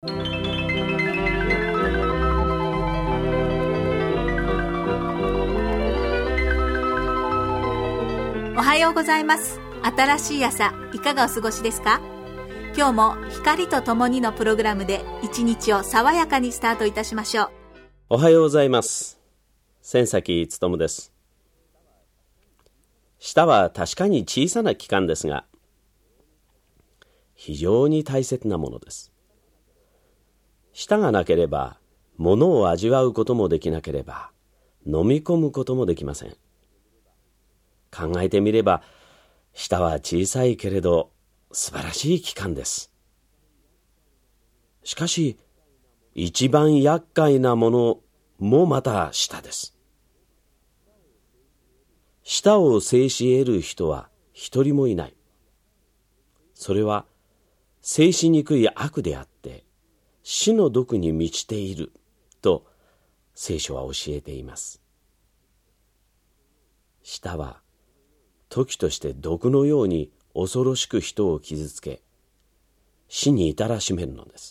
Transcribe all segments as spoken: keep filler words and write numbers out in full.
おはようございます。新しい朝、いかがお過ごしですか？今日も光とともにのプログラムで一日を爽やかにスタートいたしましょう。 おはようございます。千崎勉です。舌は確かに小さな器官ですが、非常に大切なものです。舌がなければ、物を味わうこともできなければ、飲み込むこともできません。考えてみれば、舌は小さいけれど素晴らしい器官です。しかし、一番厄介なものもまた舌です。舌を制し得る人は一人もいない。それは制しにくい悪であって、死の毒に満ちていると聖書は教えています。舌は時として毒のように恐ろしく人を傷つけ、死に至らしめるのです。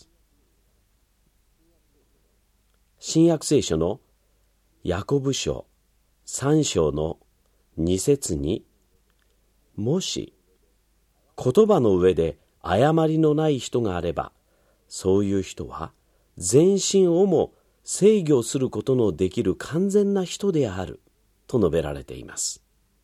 新約聖書のヤコブ書三章の二節に、もし言葉の上で誤りのない人があれば、そういう人は全身をも制御することのできる完全な人であると述べられています。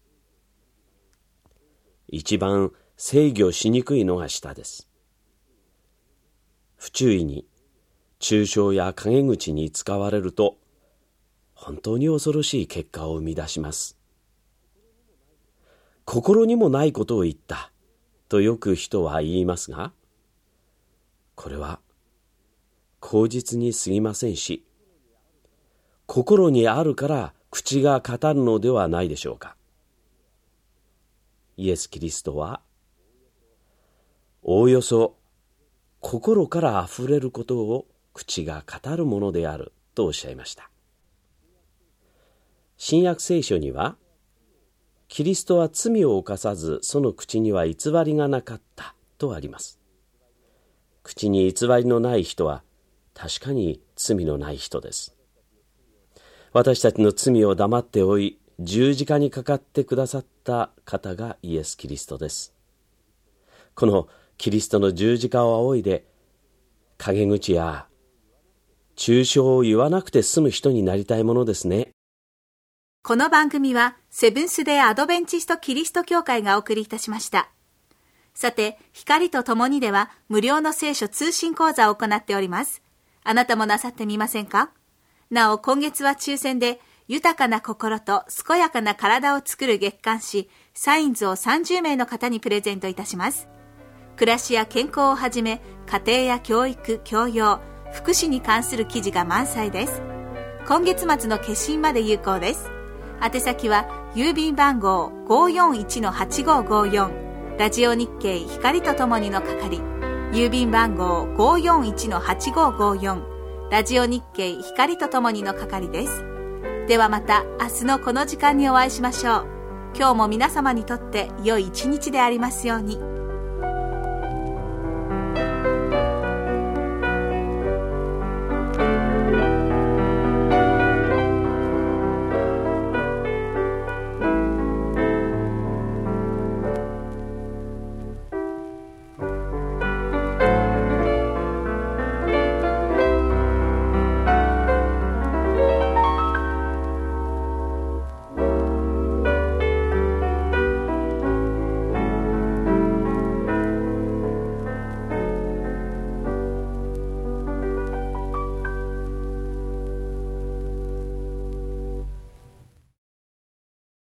一番制御しにくいのが舌です。不注意に中傷や陰口に使われると、本当に恐ろしい結果を生み出します。心にもないことを言ったとよく人は言いますが、これは口実に過ぎませんし、心にあるから口が語るのではないでしょうか。イエス・キリストは、おおよそ心からあふれることを口が語るものであるとおっしゃいました。新約聖書には、キリストは罪を犯さず、その口には偽りがなかったとあります。口に偽りのない人は確かに罪のない人です。私たちの罪を黙っておい、十字架にかかってくださった方がイエス・キリストです。このキリストの十字架を仰いで、陰口や中傷を言わなくて済む人になりたいものですね。 この番組はセブンス・デー・アドベンチスト・キリスト教会がお送りいたしました。さて、光とともにでは無料の聖書通信講座を行っております。あなたもなさってみませんか？なお、今月は抽選で豊かな心と健やかな体を作る月刊誌サインズをさんじゅうめいの方にプレゼントいたします。暮らしや健康をはじめ、家庭や教育、教養、福祉に関する記事が満載です。今月末の決心まで有効です。宛先は郵便番号 ごーよんいちのはちごーごーよん ラジオ日経光とともにの係、郵便番号 ごーよんいちのはちごーごーよん ラジオ日経光とともにの係です。ではまた明日のこの時間にお会いしましょう。今日も皆様にとって良い一日でありますように。